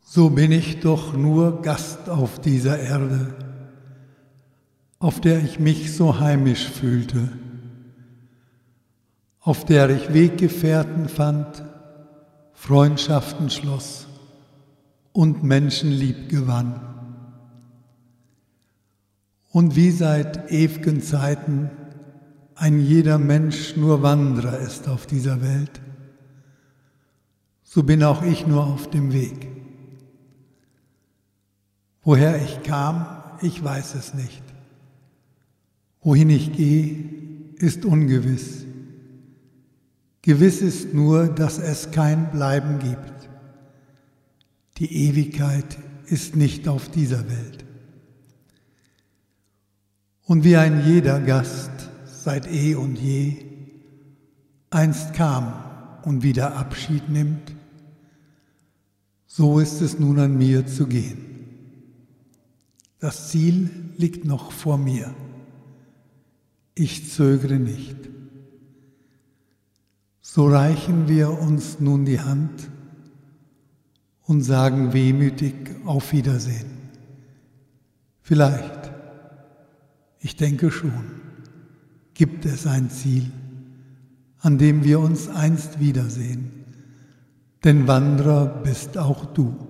So bin ich doch nur Gast auf dieser Erde, auf der ich mich so heimisch fühlte, auf der ich Weggefährten fand, Freundschaften schloss und Menschen lieb gewann. Und wie seit ew'gen Zeiten ein jeder Mensch nur Wanderer ist auf dieser Welt, so bin auch ich nur auf dem Weg. Woher ich kam, ich weiß es nicht. Wohin ich gehe, ist ungewiss. Gewiss ist nur, dass es kein Bleiben gibt. Die Ewigkeit ist nicht auf dieser Welt. Und wie ein jeder Gast seit eh und je einst kam und wieder Abschied nimmt, so ist es nun an mir zu gehen. Das Ziel liegt noch vor mir. Ich zögere nicht. So reichen wir uns nun die Hand und sagen wehmütig auf Wiedersehen. Vielleicht, ich denke schon, gibt es ein Ziel, an dem wir uns einst wiedersehen. Denn Wanderer bist auch du.